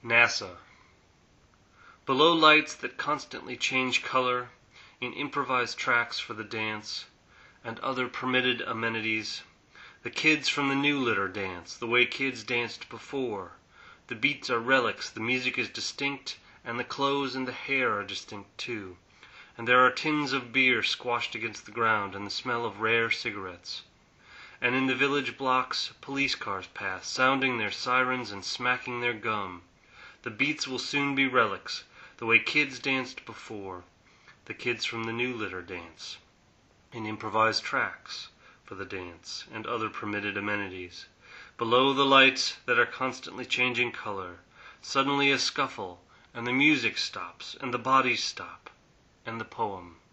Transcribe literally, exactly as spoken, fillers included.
NASA. Below lights that constantly change color, in improvised tracks for the dance, and other permitted amenities, the kids from the new litter dance, the way kids danced before. The beats are relics, the music is distinct, and the clothes and the hair are distinct too. And there are tins of beer squashed against the ground, and the smell of rare cigarettes. And in the village blocks police cars pass, sounding their sirens and smacking their gum. The beats will soon be relics, the way kids danced before. The kids from the new litter dance, in improvised tracks for the dance, and other permitted amenities. Below the lights that are constantly changing color, suddenly a scuffle, and the music stops, and the bodies stop, and the poem.